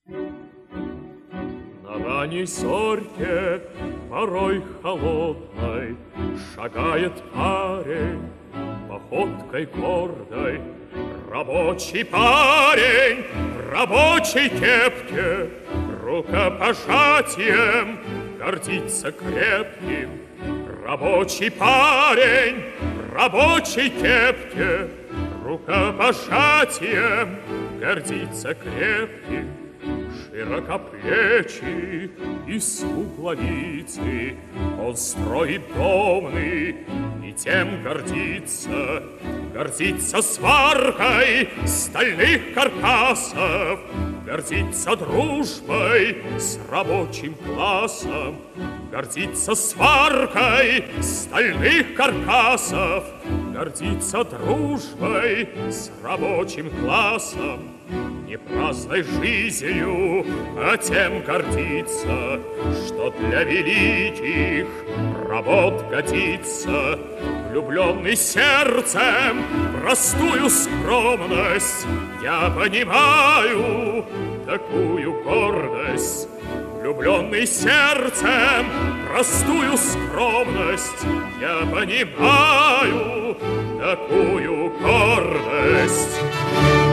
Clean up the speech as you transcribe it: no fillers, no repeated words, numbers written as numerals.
На ранней зорьке, порой холодной, шагает парень походкой гордой. Рабочий парень в рабочей кепке, рукопожатием гордится крепким. Рабочий парень в рабочей кепке, рукопожатием гордится крепким. Широкоплечий и смуглолицый, он строит домны и тем гордится. Гордится сваркой стальных каркасов, гордится дружбой с рабочим классом. Гордится сваркой стальных каркасов, гордится дружбой с рабочим классом. Не праздной жизнью, а тем гордится, что для великих работ годится. Влюбленный сердцем простую скромность, я понимаю такую гордость. Влюбленный сердцем простую скромность, я понимаю такую гордость.